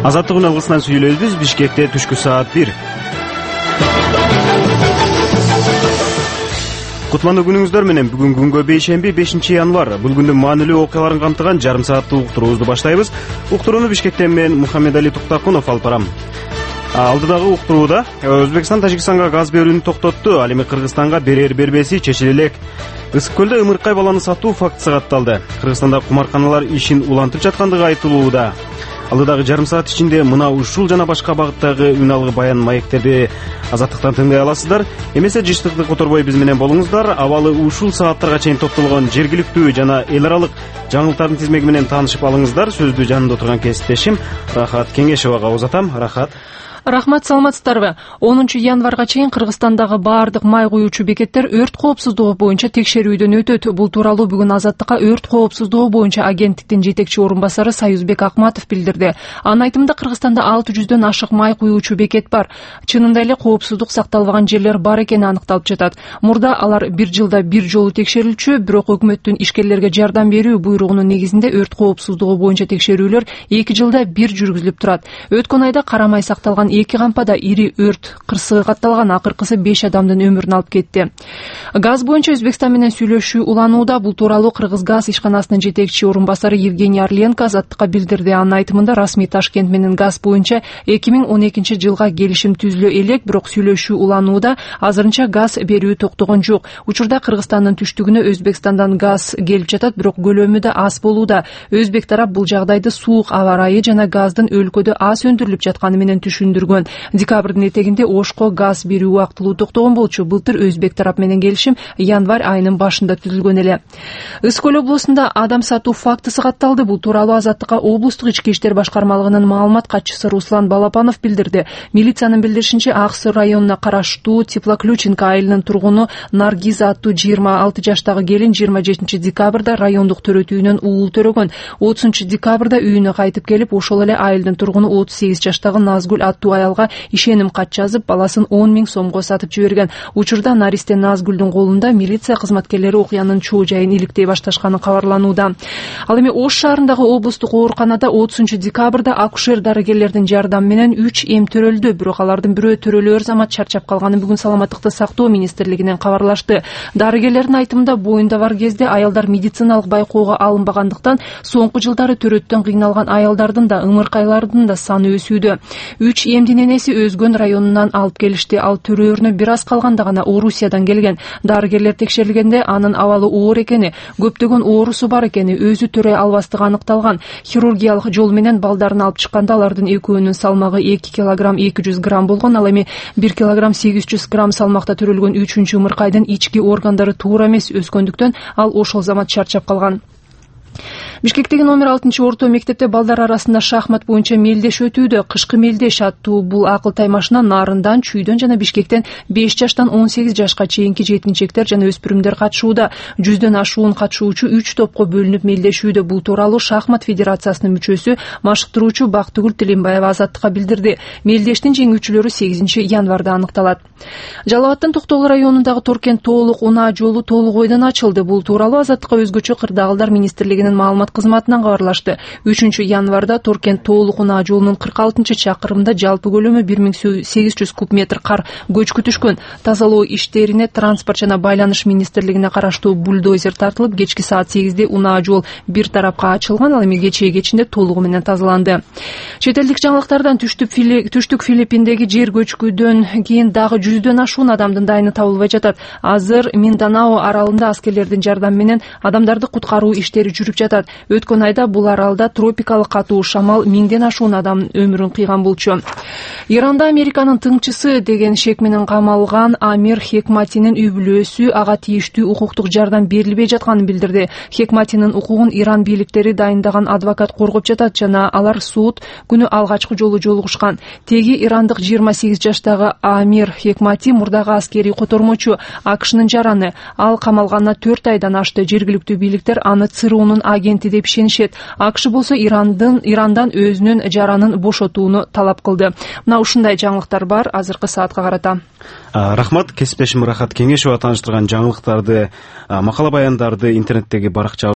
Азаттык үн алгысынан сүйлөйбүз. Бишкекте түшкү саат 1. Кутлануу күнүңүздөр менен. Бүгүн күнгө бейшемби 5 январ. Бул күндүн маанилүү окуяларын камтыган жарым сааттык уктуруубузду баштайбыз. Уктурууну Бишкектен мен Мухаммедали Туктакунов алып барам. Алдыдагы уктурууда Өзбекстан Тажикстанга газ берүүнү токтотту. Ал эми Кыргызстанга берер-бербеси чечиле элек. Ысык көлдө ымыркай баланы сатуу фактысы катталды. Кыргызстанда кумарканалар ишин улантып жаткандыгы айтылууда. Алдыдагы жарым саат ичинде мына ушул жана башка багыттагы үн алгы баян маектерди Азаттыктан тыңдай аласыздар. Эмесе жыштыкты которбой биз менен болуңуздар. Абалы ушул сааттарга чейин топтолгон жергиликтүү жана эл аралык жаңылыктардын тизмеги менен таанышып алыңыздар. Сөздү жанында отурган кесиптешим Рахат Кеңешевага узатам. Рахат. Рахмат, саламатсыздарбы? 10 январга чейин Кыргызстандагы баардык май куюучу бекеттер өрт коопсуздугу боюнча текшерүүдөн өтөт. Бул тууралуу бүгүн Азаттыкка өрт коопсуздугу боюнча агенттиктин жетекчи орун басары Союзбек Акматов билдирди. Анын айтымында Кыргызстанда 600дөн ашык май куюучу бекет бар. Чынында эле коопсуздук сакталбаган жерлер бар экени аныкталып жатат. Мурда алар бир жылда бир жолу текшерилчү, бирок өкмөттүн ишкерлерге жардам берүү буйругунун негизинде өрт коопсуздугу боюнча текшерүүлөр 2 жылда бир жүргүзүлүп турат. Өткөн айда карамай сакталган 2 кампада ири өрт кырсыгы катталган, акыркысы 5 адамдын өмүрүн алып кетти. Газ боюнча Өзбекстан менен сүйлөшүү уланууда. Бул тууралуу Кыргыз газ ишканасынын жетекчи орун басары Евгений Орленко Азаттыкка билдирди. Анын айтымында расмий Ташкент менен газ боюнча 2012 жылга келишим түзүлө элек, бирок сүйлөшүү уланууда. Азырынча газ берүү токтогон жок. Учурда Кыргызстандын түштүгүнө Өзбекстандан газ келип жатат, бирок көлөмү да аз болууда. Өзбек тарап бул жагдайды суук аба ырайы жана газдын өлкөдө аз өндүрүлүп жатканы менен түшүндүргөн. Декабрдын этегинде Ошко газ берүү убактылуу токтогон болчу. Былтыр Өзбек тарап менен келишим январь айынын башында түзүлгөн эле. Ысык көл облусунда адам сатуу фактысы катталды. Бул тууралуу Азаттыкка облустук ички иштер башкармалыгынын маалымат катчысы Руслан Балапанов билдирди. Милициянын билдиришинче, Ак Суу районуна караштуу Теплоключенко айылынын тургуну Наргиз аттуу 26 жаштагы келин 27 декабрда райондук төрөтүүнөн уул төрөгөн. 30 декабрда үйүнө кайтып келип, ошол эле айылдын тургуну 38 жаштагы Назгүл аттуу аялга ишеним кат жазып, баласын 10 000 сомго сатып жиберген. Учурда Наристе Назгүлдүн колунда. Милиция кызматкерлери окуянын чоо жайын иликтей башташканы кабарланууда. Ал эми Ош шаарындагы облустук ооруканада 30 декабрда акушер дарыгерлердин жардамы менен 3 эм төрөлдү, бирок алардын бирөө төрөлөөр замат чарчап калганын бүгүн Саламаттыкты сактоо министрлигинен кабарлашты. Дарыгерлердин айтымында, боюнда бар кезде аялдар медициналык байкоого алынбагандыктан соңку жылдары төрөттөн кыйналган аялдардын да, ымыркайлардын да саны өсүүдө. 3 эмдин энеси Өзгөн районунан алып келишти. Ал төрөөрүнө бир аз калганда гана Орусиядан келген. Дарыгерлер текшерилгенде анын абалы оор экени, көптөгөн оорусу бар экени, өзү төрөй албастыгы аныкталган. Хирургиялык жол менен балдарын алып чыкканда алардын экөөнүн салмагы 2 кг 200 грамм болгон. Ал эми 1 кг 800 грамм салмакта төрөлгөн 3-чү ымыркайдын ички органдары туура эмес өскөндүктөн ал ошол замат чарчап калган. Бишкектеги номер 6 орто мектепте балдар арасында шахмат боюнча мелдеш өтүүдө. Кышкы мелдеш аттуу бул акылтай машына Нарындан, Чүйдөн жана Бишкектен 5 жаштан 18 жашка чейинки жетинчектер жана өспүрүмдөр катышууда. 100дөн ашуун катышуучу 3 топко бөлүнүп мелдешүүдө. Бул тууралуу Шахмат федерациясынын мүчөсү, машыктыруучу Бактыгүл Тилимбаева Азаттыкка билдирди. Мелдештин жеңүүчүлөрү 8 январда аныкталат. Жалал Абадтын Токтогул районундагы Торкент Тоолук унаа жолу толук ойдон ачылды. Бул тууралуу Азаттыкка өзгөчө кырдаалдар министрлигинин маалымат кызматынан кабарлашты. 3 январда Торкент Тоолук унаа жолунун 46 чакырымында жалпы көлөмү 1800 куб метр кар көчкү түшкөн. Тазалоо иштерине транспорт жана байланыш министрлигине караштуу бульдозер тартылып, кечки саат 8де унаа жол бир тарапка ачылган. Ал эми кечинде толугу менен тазаланды. Чет элдик жаңылыктардан түштүк Филиппиндеги жер көчкүдөн кийин дагы 100дөн ашуун адамдын дайыны табылбай жатат. Азыр Минданао аралында аскерлердин жардамы менен адамдарды куткаруу иштери жүрүп жатат. Өткөн айда бул аралда тропикалык катуу шамал 1000ден ашуун адам өмүрүн кыйган болчу. Иранда Американын тыңчысы деген шек менен камалган Амир Хекматинин үй бүлөсү ага тийиштүү укуктук жардам берилбей жатканын билдирди. Хекматинин укугун Иран бийликтери дайындаган адвокат коргоп жатат жана алар суд күнү алгачкы жолу жолугушкан. Теги ирандык 28 жаштагы Амир Хекмати мурдагы аскерий котормочу, АКШнын жараны. Ал камалганына 4 айдан ашты. Жергиликтүү бийликтер аны ЦРУнун агенти деп ишенишет. АКШ болсо Ирандан өзүнүн жаранын бошотууну талап кылды. Мына ушундай жаңылыктар бар азыркы саатка карата. Рахмат, кесиптешим Рахат Кеңешева тааныштырган жаңылыктарды, макала баяндарды интернеттеги баракча